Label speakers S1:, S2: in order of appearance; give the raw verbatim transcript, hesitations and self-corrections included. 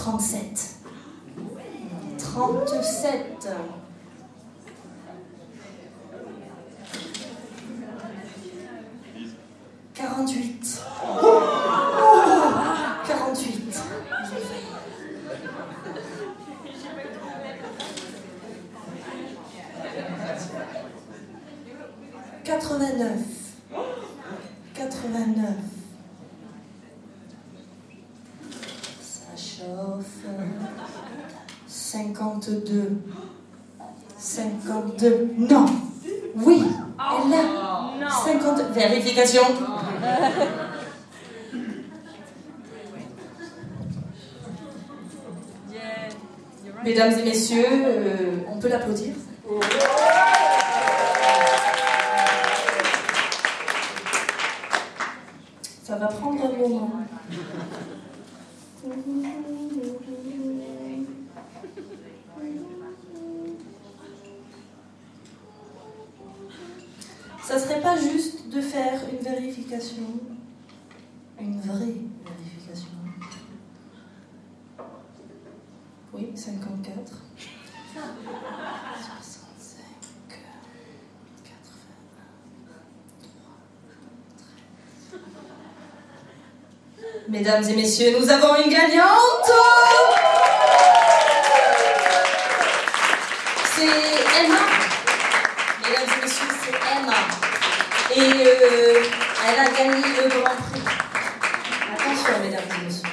S1: trente-sept. trente-sept. quarante-huit. quarante-huit. quatre-vingt-neuf. quatre-vingt-neuf. Ça chauffe. cinquante-deux. cinquante-deux. Non. Oui. Elle a. cinquante. Vérification. Mesdames et messieurs, euh, on peut l'applaudir. Ça va prendre un moment. Ça serait pas juste de faire une vérification, une vraie vérification. Oui, cinquante-quatre. soixante-cinq. quatre-vingt-un. Mesdames et messieurs, nous avons une gagnante. C'est Emma. Mesdames et messieurs, c'est Emma. Et euh, elle a gagné le Grand Prix. Attention, mesdames et messieurs.